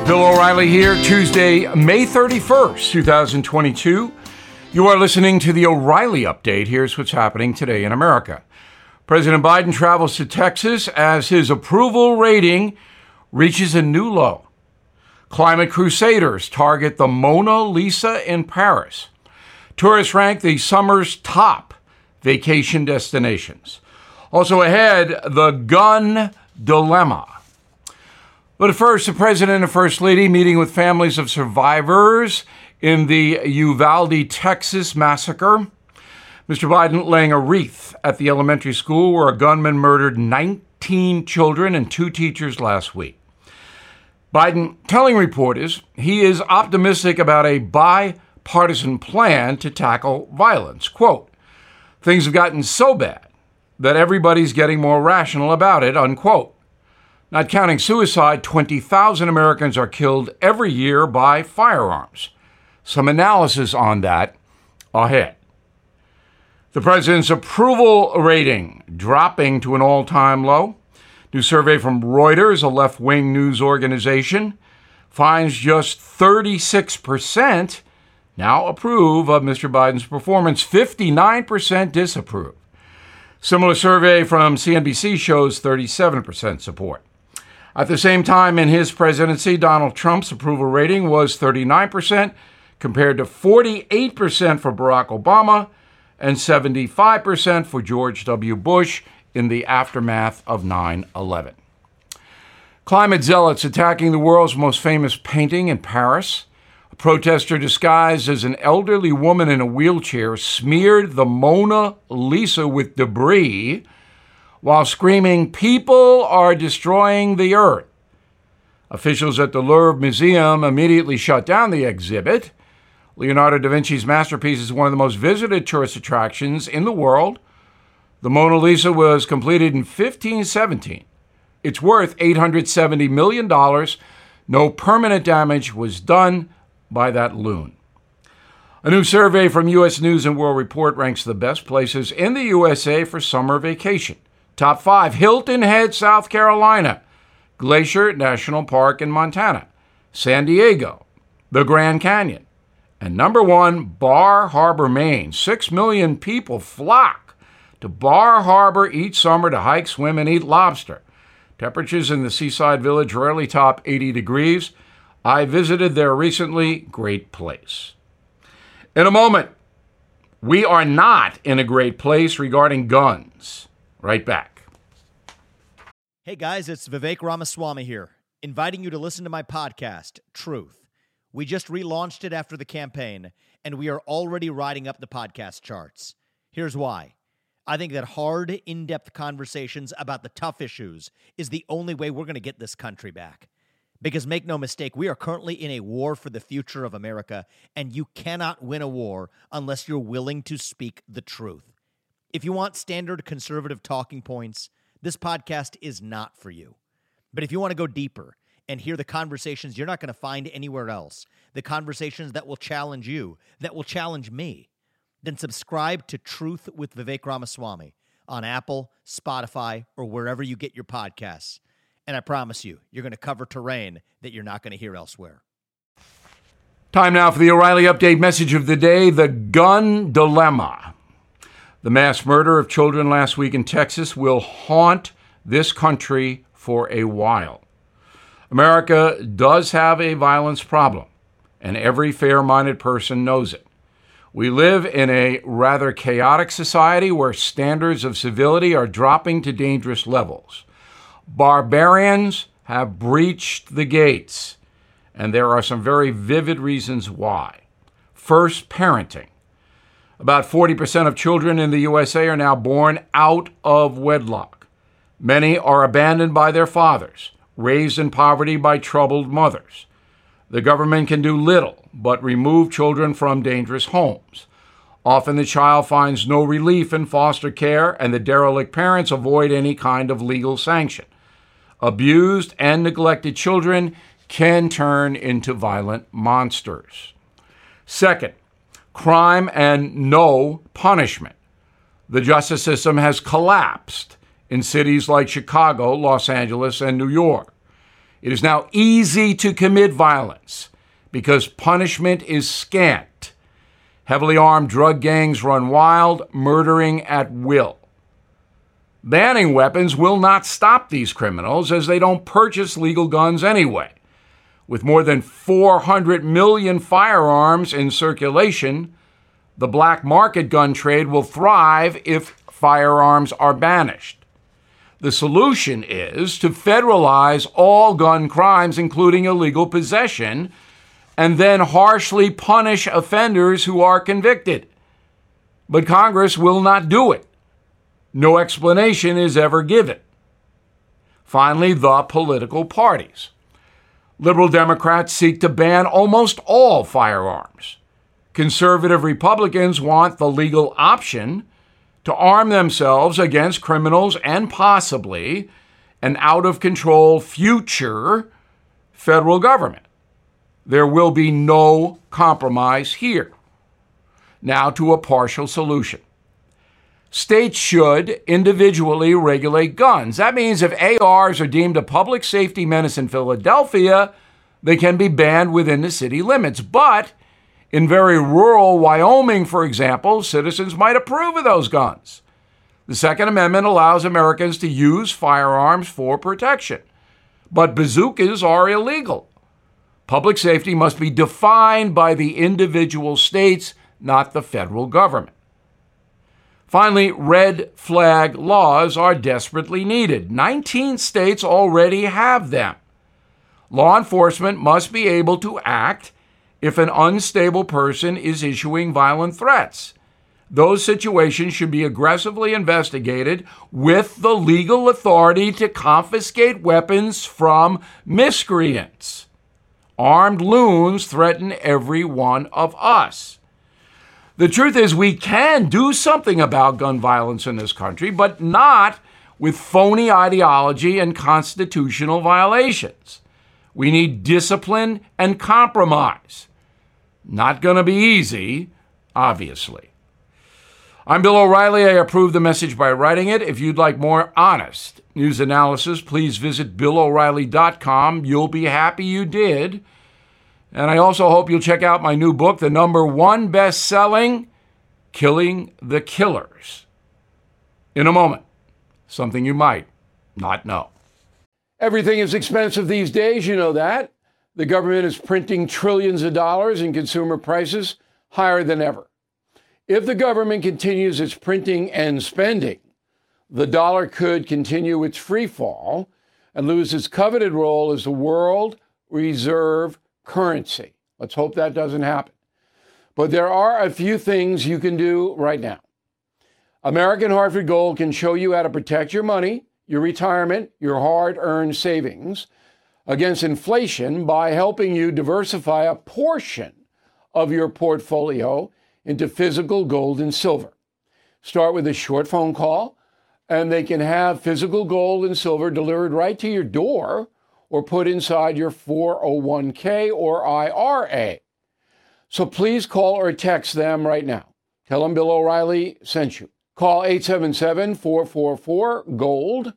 Bill O'Reilly here, Tuesday, May 31st, 2022. You are listening to the O'Reilly Update. Here's what's happening today in America. President Biden travels to Texas as his approval rating reaches a new low. Climate crusaders target the Mona Lisa in Paris. Tourists rank the summer's top vacation destinations. Also ahead, the gun dilemma. But first, the president and first lady meeting with families of survivors in the Uvalde, Texas massacre. Mr. Biden laying a wreath at the elementary school where a gunman murdered 19 children and 2 teachers last week. Biden telling reporters he is optimistic about a bipartisan plan to tackle violence. Quote, "Things have gotten so bad that everybody's getting more rational about it," unquote. Not counting suicide, 20,000 Americans are killed every year by firearms. Some analysis on that ahead. The president's approval rating dropping to an all-time low. New survey from Reuters, a left-wing news organization, finds just 36% now approve of Mr. Biden's performance. 59% disapprove. Similar survey from CNBC shows 37% support. At the same time, in his presidency, Donald Trump's approval rating was 39%, compared to 48% for Barack Obama and 75% for George W. Bush in the aftermath of 9/11. Climate zealots attacking the world's most famous painting in Paris. A protester disguised as an elderly woman in a wheelchair smeared the Mona Lisa with debris while screaming, "People are destroying the earth." Officials at the Louvre Museum immediately shut down the exhibit. Leonardo da Vinci's masterpiece is one of the most visited tourist attractions in the world. The Mona Lisa was completed in 1517. It's worth $870 million. No permanent damage was done by that loon. A new survey from U.S. News and World Report ranks the best places in the USA for summer vacation. Top 5, Hilton Head, South Carolina, Glacier National Park in Montana, San Diego, the Grand Canyon, and number 1, Bar Harbor, Maine. 6 million people flock to Bar Harbor each summer to hike, swim, and eat lobster. Temperatures in the seaside village rarely top 80 degrees. I visited there recently. Great place. In a moment, we are not in a great place regarding guns. Right back. Hey guys, it's Vivek Ramaswamy here, inviting you to listen to my podcast, Truth. We just relaunched it after the campaign, and we are already riding up the podcast charts. Here's why. I think that hard, in-depth conversations about the tough issues is the only way we're going to get this country back. Because make no mistake, we are currently in a war for the future of America, and you cannot win a war unless you're willing to speak the truth. If you want standard conservative talking points, this podcast is not for you. But if you want to go deeper and hear the conversations you're not going to find anywhere else, the conversations that will challenge you, that will challenge me, then subscribe to Truth with Vivek Ramaswamy on Apple, Spotify, or wherever you get your podcasts. And I promise you, you're going to cover terrain that you're not going to hear elsewhere. Time now for the O'Reilly Update message of the day, the gun dilemma. The mass murder of children last week in Texas will haunt this country for a while. America does have a violence problem, and every fair-minded person knows it. We live in a rather chaotic society where standards of civility are dropping to dangerous levels. Barbarians have breached the gates, and there are some very vivid reasons why. First, parenting. About 40% of children in the USA are now born out of wedlock. Many are abandoned by their fathers, raised in poverty by troubled mothers. The government can do little but remove children from dangerous homes. Often the child finds no relief in foster care, and the derelict parents avoid any kind of legal sanction. Abused and neglected children can turn into violent monsters. Second, crime and no punishment. The justice system has collapsed in cities like Chicago, Los Angeles, and New York. It is now easy to commit violence because punishment is scant. Heavily armed drug gangs run wild, murdering at will. Banning weapons will not stop these criminals as they don't purchase legal guns anyway. With more than 400 million firearms in circulation, the black market gun trade will thrive if firearms are banished. The solution is to federalize all gun crimes, including illegal possession, and then harshly punish offenders who are convicted. But Congress will not do it. No explanation is ever given. Finally, the political parties. Liberal Democrats seek to ban almost all firearms. Conservative Republicans want the legal option to arm themselves against criminals and possibly an out-of-control future federal government. There will be no compromise here. Now to a partial solution. States should individually regulate guns. That means if ARs are deemed a public safety menace in Philadelphia, they can be banned within the city limits. But in very rural Wyoming, for example, citizens might approve of those guns. The Second Amendment allows Americans to use firearms for protection, but bazookas are illegal. Public safety must be defined by the individual states, not the federal government. Finally, red flag laws are desperately needed. 19 states already have them. Law enforcement must be able to act if an unstable person is issuing violent threats. Those situations should be aggressively investigated with the legal authority to confiscate weapons from miscreants. Armed loons threaten every one of us. The truth is we can do something about gun violence in this country, but not with phony ideology and constitutional violations. We need discipline and compromise. Not going to be easy, obviously. I'm Bill O'Reilly. I approve the message by writing it. If you'd like more honest news analysis, please visit BillO'Reilly.com. You'll be happy you did. And I also hope you'll check out my new book, the #1 best-selling, Killing the Killers. In a moment, something you might not know. Everything is expensive these days, you know that. The government is printing trillions of dollars and consumer prices higher than ever. If the government continues its printing and spending, the dollar could continue its free fall and lose its coveted role as the world reserve currency. Let's hope that doesn't happen. But there are a few things you can do right now. American Hartford Gold can show you how to protect your money, your retirement, your hard-earned savings against inflation by helping you diversify a portion of your portfolio into physical gold and silver. Start with a short phone call, and they can have physical gold and silver delivered right to your door or put inside your 401k or IRA. So please call or text them right now. Tell them Bill O'Reilly sent you. Call 877-444-GOLD,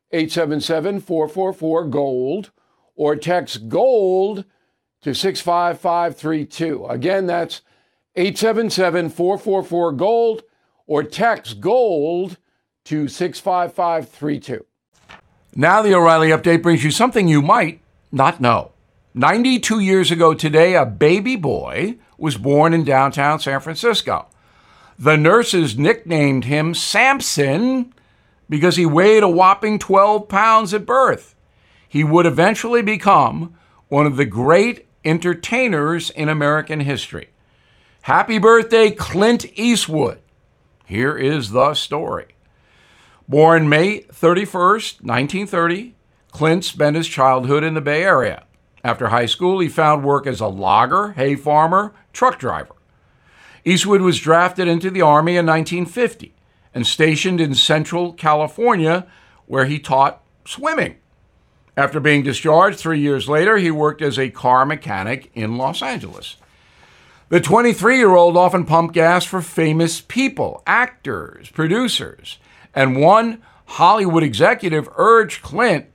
877-444-GOLD, or text GOLD to 65532. Again, that's 877-444-GOLD, or text GOLD to 65532. Now the O'Reilly Update brings you something you might not know. 92 years ago today, a baby boy was born in downtown San Francisco. The nurses nicknamed him Samson because he weighed a whopping 12 pounds at birth. He would eventually become one of the great entertainers in American history. Happy birthday, Clint Eastwood. Here is the story. Born May 31st, 1930, Clint spent his childhood in the Bay Area. After high school, he found work as a logger, hay farmer, truck driver. Eastwood was drafted into the Army in 1950 and stationed in Central California, where he taught swimming. After being discharged 3 years later, he worked as a car mechanic in Los Angeles. The 23-year-old often pumped gas for famous people, actors, producers, and one Hollywood executive urged Clint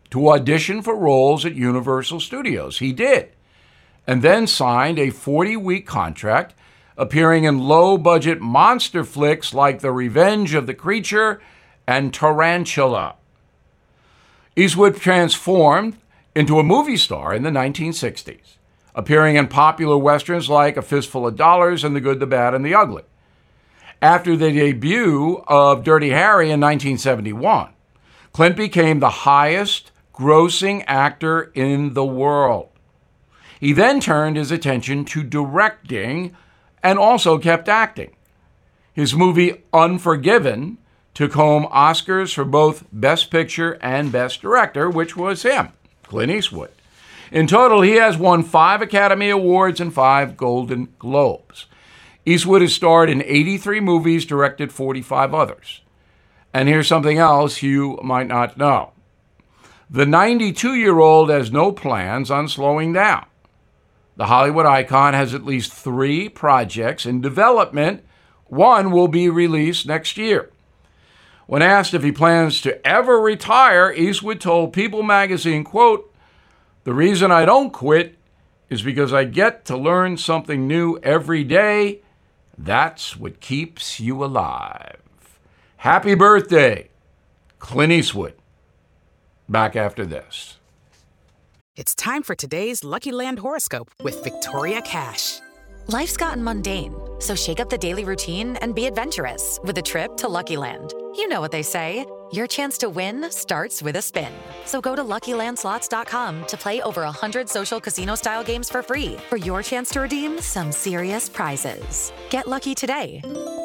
to audition for roles at Universal Studios. He did, and then signed a 40-week contract, appearing in low-budget monster flicks like The Revenge of the Creature and Tarantula. Eastwood transformed into a movie star in the 1960s, appearing in popular westerns like A Fistful of Dollars and The Good, the Bad, and the Ugly. After the debut of Dirty Harry in 1971, Clint became the highest-grossing actor in the world. He then turned his attention to directing and also kept acting. His movie Unforgiven took home Oscars for both Best Picture and Best Director, which was him, Clint Eastwood. In total, he has won 5 Academy Awards and 5 Golden Globes. Eastwood has starred in 83 movies, directed 45 others. And here's something else you might not know. The 92-year-old has no plans on slowing down. The Hollywood icon has at least 3 projects in development. One will be released next year. When asked if he plans to ever retire, Eastwood told People magazine, quote, "The reason I don't quit is because I get to learn something new every day. That's what keeps you alive." Happy birthday, Clint Eastwood. Back after this. It's time for today's Lucky Land horoscope with Victoria Cash. Life's gotten mundane, so shake up the daily routine and be adventurous with a trip to Lucky Land. You know what they say, your chance to win starts with a spin. So go to LuckyLandSlots.com to play over 100 social casino-style games for free for your chance to redeem some serious prizes. Get lucky today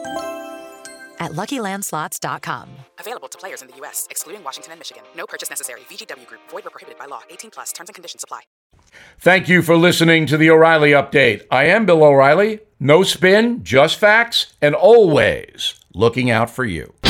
at LuckyLandSlots.com. Available to players in the U.S., excluding Washington and Michigan. No purchase necessary. VGW Group. Void where prohibited by law. 18+. Terms and conditions apply. Thank you for listening to the O'Reilly Update. I am Bill O'Reilly. No spin, just facts, and always looking out for you.